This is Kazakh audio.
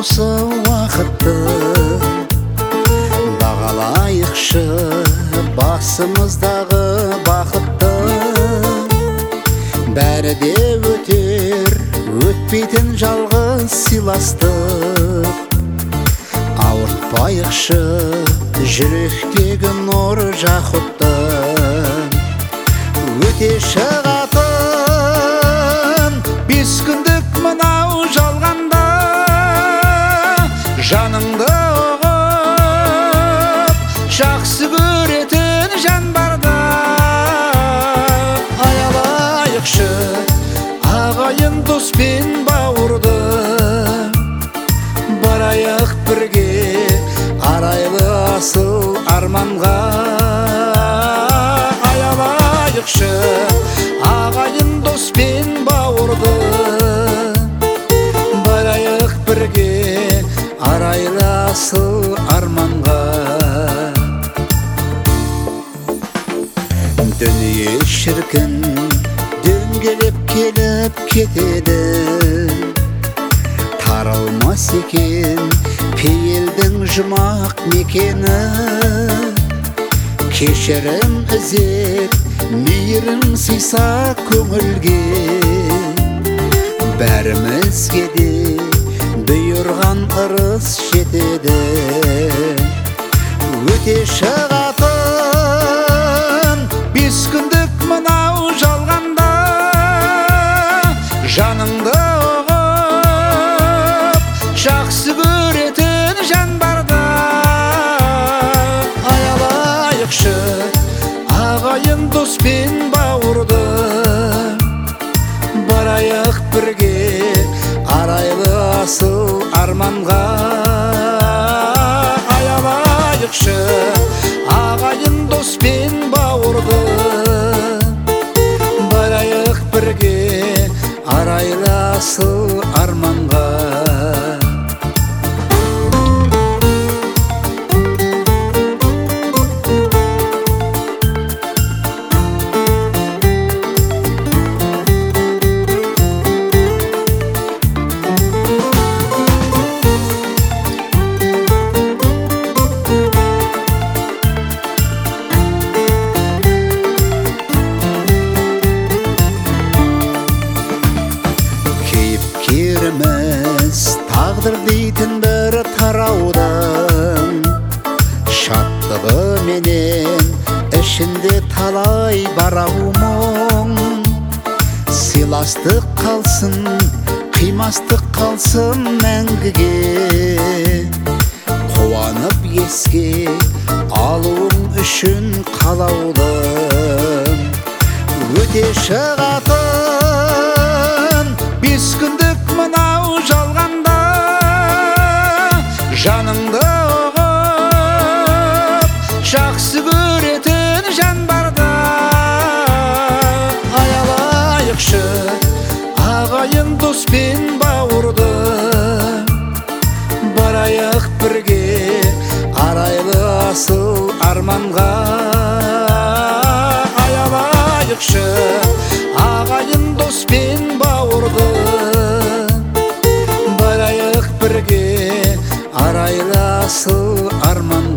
осы уақытты бағалайықшы басымыздағы бақытты. Бәрі де өтер, өтпейтін жалғыз сыйластық. Ауыртпайықшы жүректегі нұр жақұтты. Өте шығатын 5 күндік мынау жалғанда, жаныңды ұғып жақсы көретін жан барда. Аялайықшы ағайын дос пен бауырды, барайық бірге арайлы асыл арманға. Аялайықшы ағайын дос пен бауырды, барайық бірге арайлы асыл арманға. Дүние шіркін дөңгелеп келіп кетеді, таралмас екен пейілдің жұмақ мекені. Кешірім ізет, мейірім сыйса көңілге, бәрімізге де бұйырған ырыс жетеді. Өте шығатын 5 күндік мынау жалғанда, жаныңды ұғып жақсы көретін жан барда. Аялайықшы ағайын дос пен бауырды, барайық бірге арайлы асыл арманға. Аялайықшы ағайын дос пен бауырды, барайық бірге арайлы асыл арманға. Тағдыр дейтін бір тараудың шаттығы менен ішінде талай барау мұң. Сыйластық қалсын, қимастық қалсын мәңгіге, қуанып еске алуың үшін қалаудың. Өте шығатын 5 күндік мынау жалғанда, жаныңды ұғып жақсы көретін жан барда. Аялайықшы ағайын дос пен бауырды, барайық бірге арайлы асыл арманға. Аялайықшы ағайын дос пен бауырды, барайық бірге арайлы асыл арманға.